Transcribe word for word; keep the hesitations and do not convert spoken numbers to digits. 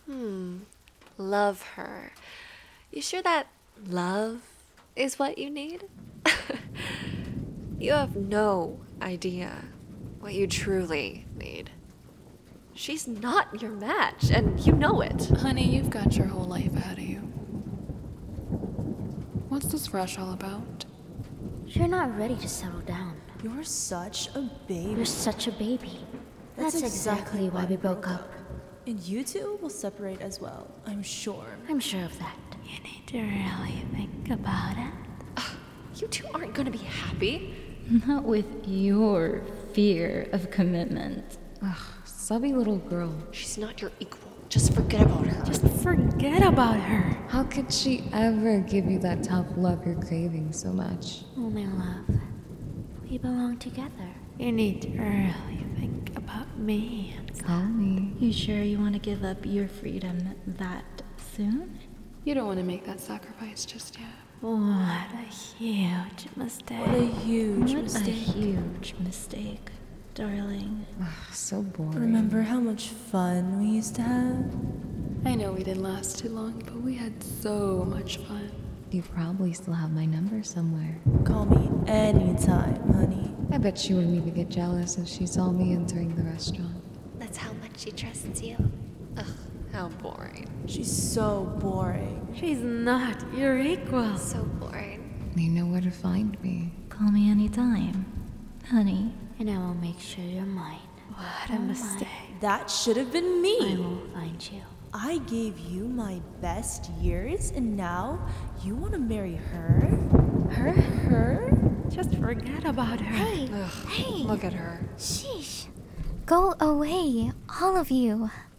Hmm. Love her. You sure that love is what you need? You have no idea what you truly need. She's not your match, and you know it. Honey, you've got your whole life ahead of you. What's this rush all about? You're not ready to settle down. You're such a baby. You're such a baby. That's, That's exactly, exactly why we broke up. And you two will separate as well, I'm sure. I'm sure of that. You need to really think about it. You two aren't gonna be happy. Not with your fear of commitment. Ugh, subby little girl. She's not your equal. Just forget about her. Just forget about her. How could she ever give you that tough love you're craving so much? Only love. We belong together. You need to really think about me. Call me. You sure you want to give up your freedom that soon? You don't want to make that sacrifice just yet. What a huge mistake. What a huge What a mistake. huge mistake, darling. Ugh, so boring. Remember how much fun we used to have? I know we didn't last too long, but we had so much fun. You probably still have my number somewhere. Call me anytime, honey. I bet she wouldn't even get jealous if she saw me entering the restaurant. That's how much she trusts you. Ugh, how boring. She's so boring. She's not your equal. So boring. You know where to find me. Call me anytime, honey. And I will make sure you're mine. What a mistake. That should have been I me. will find you. I gave you my best years, and now you want to marry her? Her? Her? Just forget about her. Hey, Ugh, hey, look at her. sheesh. Go away, all of you.